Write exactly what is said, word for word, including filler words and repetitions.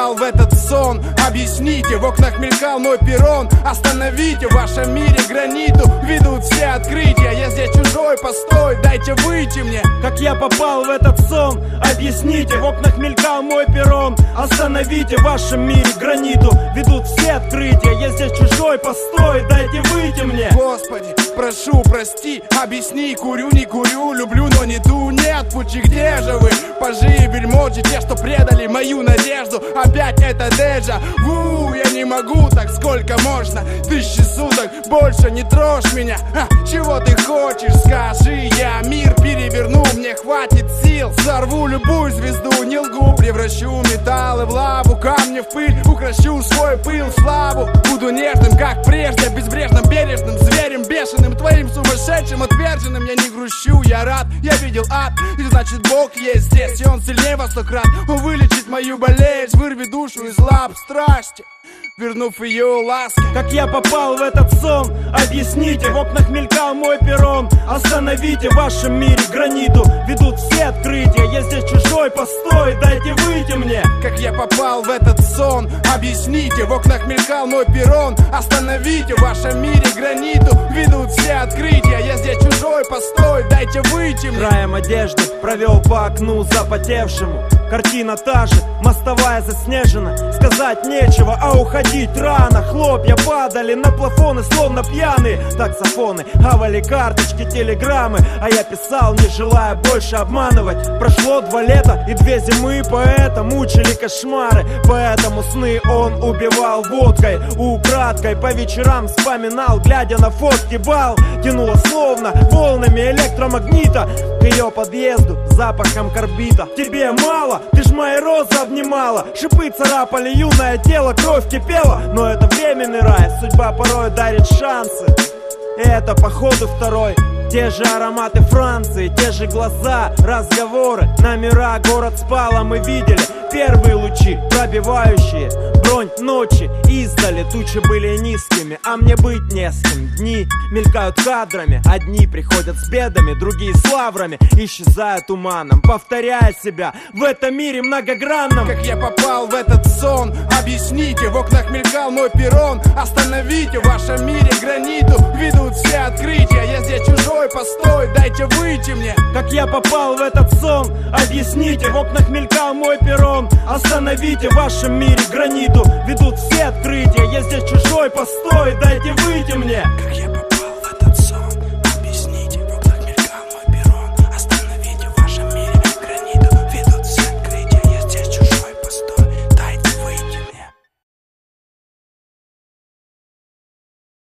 попал в этот сон? Объясните, в окнах мелькал мой перрон. Остановите, в вашем мире граниту ведут все открытия. Я здесь чужой, постой, дайте выйти мне. Как я попал в этот сон? Объясните, в окнах мелькал мой перрон. Остановите, в вашем мире граниту ведут все открытия. Я здесь чужой, постой, дайте выйти мне. Господи, прошу, прости, объясни, курю, не курю, люблю, но не ту, нет пути, где же вы? Пажи и вельможи, те, что предали мою надежду. Опять это déjà vu, я не могу так, сколько можно? Тысячи суток, больше не трожь меня. а, Чего ты хочешь, скажи, я мир переверну, мне хватит сил. Сорву любую звезду, не лгу, превращу металлы в лаву, камни в пыль, укращу свой пыл в славу. Буду нежным, как прежде, безбрежным, бережным, зверем бешеным, твоим сумасшедшим, отверженным. Я не грущу, я рад, я видел ад, и значит Бог есть здесь, и Он сильнее во сто крат. Он вылечит мою болезнь, вырви душу из лап страсти, вернув ее ласки. Как я попал в этот сон? Объясните, в окнах мелькал мой перрон. Остановите, в вашем мире граниту ведут все открытия. Я здесь чужой, постой, дайте выйти мне. Как я попал в этот сон? Объясните, в окнах мелькал мой перрон. Остановите, в вашем мире граниту ведут все открытия. Я здесь чужой, постой, дайте выйти мне. Краем одежды провел по окну запотевшему. Картина та же, мостовая заснежена. Сказать нечего, а уходить рано. Хлопья падали на плафоны, словно пьяные таксофоны. Хавали карточки, телеграммы, а я писал, не желая больше обманывать. Прошло два лета и две зимы, поэта мучили кошмары. Поэтому сны он убивал водкой, украдкой. По вечерам вспоминал, глядя на фотки бал. Тянуло словно волнами электромагнита к ее подъезду запахом карбита. Тебе мало? Ты ж мои розы обнимала. Шипы царапали юное тело, кровь кипела. Но это временный рай, судьба порой дарит шансы. И это походу второй. Те же ароматы Франции, те же глаза, разговоры, номера, город спал, а мы видели первые лучи, пробивающие бронь ночи. Издали тучи были низкими, а мне быть не с кем. Дни мелькают кадрами, одни приходят с бедами, другие с лаврами, исчезают туманом, повторяя себя в этом мире многогранном. Как я попал в этот сон? Объясните, в окнах мелькал мой перрон. Остановите, в вашем мире граниту ведут все открытия. Я здесь чужой, постой, дайте выйти мне. Как я попал в этот сон? Объясните, в окнах мелькал мой перрон. Остановите, в вашем мире граниту ведут все открытия. Я здесь чужой, постой, дайте выйти мне. Как я